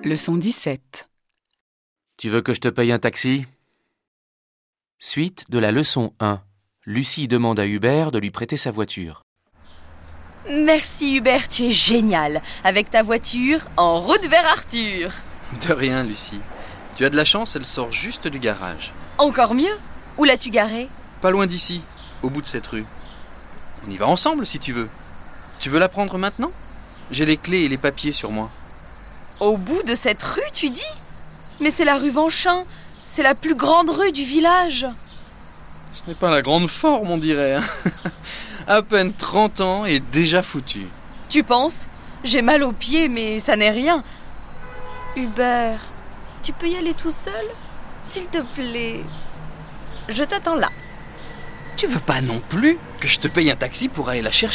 Leçon 17. Tu veux que je te paye un taxi ? Suite de la leçon 1. Lucie demande à Hubert de lui prêter sa voiture. Merci Hubert, tu es génial. Avec ta voiture, en route vers Arthur. De rien, Lucie. Tu as de la chance, elle sort juste du garage. Encore mieux. Où l'as-tu garée ? Pas loin d'ici, au bout de cette rue. On y va ensemble si tu veux. Tu veux la prendre maintenant ? J'ai les clés et les papiers sur moi. Au bout de cette rue, tu dis ? Mais c'est la rue Vanchin. C'est la plus grande rue du village. Ce n'est pas la grande forme, on dirait. À peine 30 ans et déjà foutu. Tu penses ? J'ai mal aux pieds, mais ça n'est rien. Hubert, tu peux y aller tout seul ? S'il te plaît. Je t'attends là. Tu veux pas non plus que je te paye un taxi pour aller la chercher ?